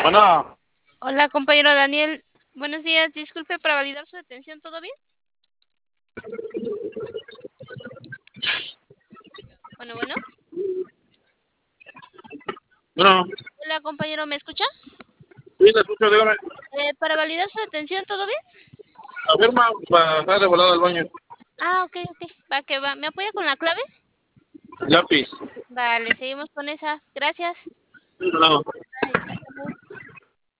Bueno, Hola, compañero Daniel. Buenos días. Disculpe para validar su detención. ¿Todo bien? Bueno. bueno, Hola, compañero. ¿Me escucha? sí, la escucho, dígame. Para validar su detención. ¿Todo bien? Afirma para estar de volada al baño. Ok. Va que va. ¿Me apoya con la clave? Lápiz. Vale, seguimos con esa. Gracias. No.